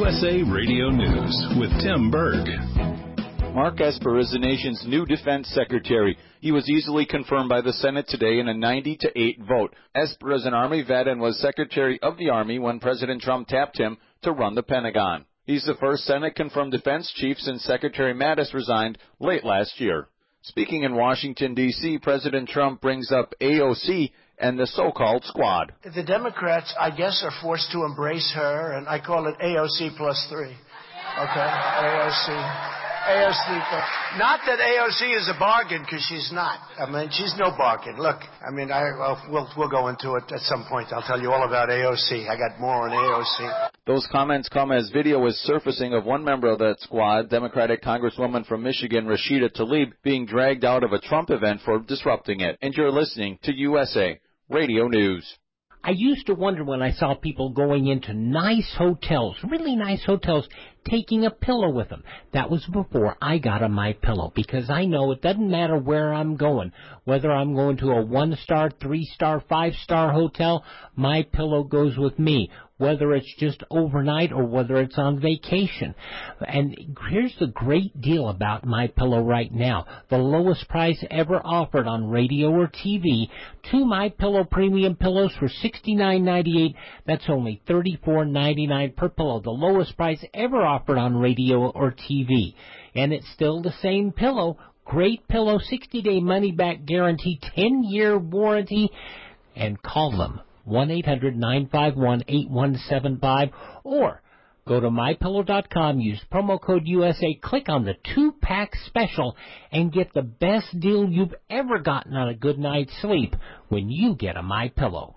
USA Radio News with Tim Berg. Mark Esper is the nation's new defense secretary. He was easily confirmed by the Senate today in a 90-8 vote. Esper is an Army vet and was Secretary of the Army when President Trump tapped him to run the Pentagon. He's the first Senate-confirmed defense chief since Secretary Mattis resigned late last year. Speaking in Washington, D.C., President Trump brings up AOC and the so-called squad. The Democrats, I guess, are forced to embrace her, and I call it AOC plus 3. Okay? AOC. Not that AOC is a bargain, because she's not. I mean, she's no bargain. Look, I mean, we'll go into it at some point. I'll tell you all about AOC. I got more on AOC. Those comments come as video is surfacing of one member of that squad, Democratic Congresswoman from Michigan, Rashida Tlaib, being dragged out of a Trump event for disrupting it. And you're listening to USA Radio News. I used to wonder when I saw people going into nice hotels, really nice hotels, taking a pillow with them. That was before I got a MyPillow, because I know it doesn't matter where I'm going, whether I'm going to a 1-star, 3-star, 5-star hotel, MyPillow goes with me, whether it's just overnight or whether it's on vacation. And here's the great deal about MyPillow right now. The lowest price ever offered on radio or TV. 2 MyPillow premium pillows for $69.98. That's only $34.99 per pillow. The lowest price ever offered on radio or TV. And it's still the same pillow. Great pillow, 60-day money-back guarantee, 10-year warranty. And call them. 1-800-951-8175, or go to MyPillow.com, use promo code USA, click on the 2-pack special, and get the best deal you've ever gotten on a good night's sleep when you get a MyPillow.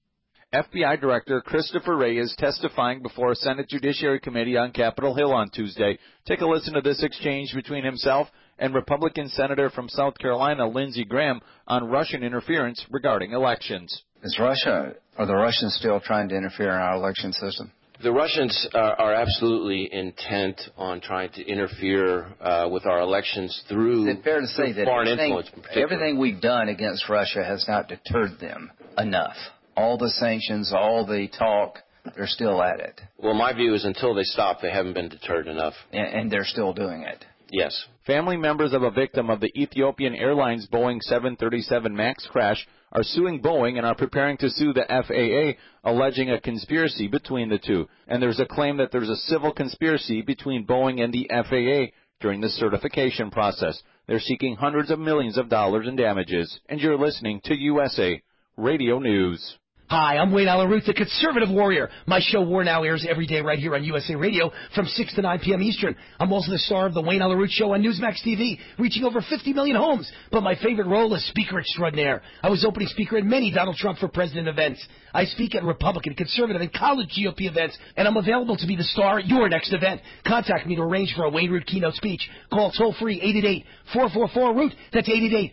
FBI Director Christopher Wray is testifying before a Senate Judiciary Committee on Capitol Hill on Tuesday. Take a listen to this exchange between himself and Republican Senator from South Carolina, Lindsey Graham, on Russian interference regarding elections. Is Russia, are the Russians still trying to interfere in our election system? The Russians are absolutely intent on trying to interfere with our elections through, is it fair to say that foreign influence. Everything we've done against Russia has not deterred them enough? All the sanctions, all the talk, they're still at it. Well, my view is until they stop, they haven't been deterred enough. And they're still doing it? Yes. Family members of a victim of the Ethiopian Airlines Boeing 737 MAX crash are suing Boeing and are preparing to sue the FAA, alleging a conspiracy between the two. And there's a claim that there's a civil conspiracy between Boeing and the FAA during the certification process. They're seeking hundreds of millions of dollars in damages. And you're listening to USA Radio News. Hi, I'm Wayne Allyn Root, the conservative warrior. My show War Now airs every day right here on USA Radio from 6 to 9 p.m. Eastern. I'm also the star of the Wayne Allyn Root Show on Newsmax TV, reaching over 50 million homes. But my favorite role is speaker extraordinaire. I was opening speaker at many Donald Trump for President events. I speak at Republican, conservative, and college GOP events, and I'm available to be the star at your next event. Contact me to arrange for a Wayne Root keynote speech. Call toll-free 888-444-ROOT. That's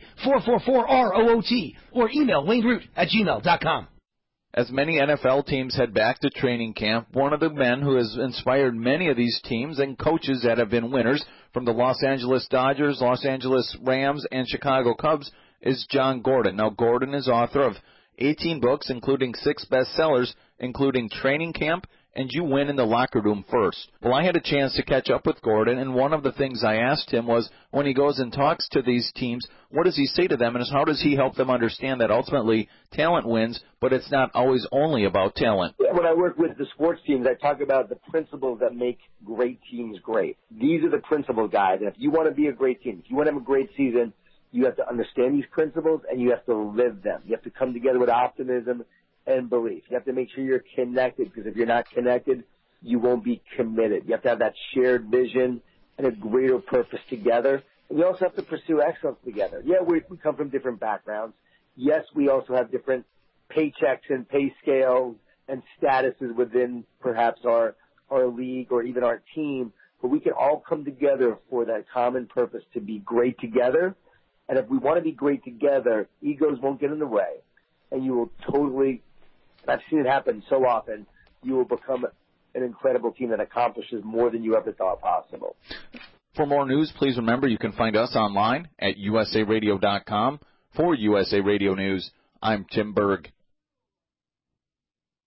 888-444-ROOT. Or email wayneroot@gmail.com. As many NFL teams head back to training camp, one of the men who has inspired many of these teams and coaches that have been winners from the Los Angeles Dodgers, Los Angeles Rams, and Chicago Cubs is John Gordon. Now, Gordon is author of 18 books, including 6 bestsellers, including Training Camp and You Win in the Locker Room First. Well, I had a chance to catch up with Gordon, and one of the things I asked him was, when he goes and talks to these teams, what does he say to them, and how does he help them understand that ultimately talent wins, but it's not always only about talent? When I work with the sports teams, I talk about the principles that make great teams great. These are the principles, guys. And if you want to be a great team, if you want to have a great season, you have to understand these principles, and you have to live them. You have to come together with optimism and belief. You have to make sure you're connected, because if you're not connected, you won't be committed. You have to have that shared vision and a greater purpose together. And you also have to pursue excellence together. Yeah, we come from different backgrounds. Yes, we also have different paychecks and pay scales and statuses within perhaps our league or even our team, but we can all come together for that common purpose to be great together. And if we want to be great together, egos won't get in the way, and you will totally, I've seen it happen so often, you will become an incredible team that accomplishes more than you ever thought possible. For more news, please remember you can find us online at usaradio.com. For USA Radio News, I'm Tim Berg.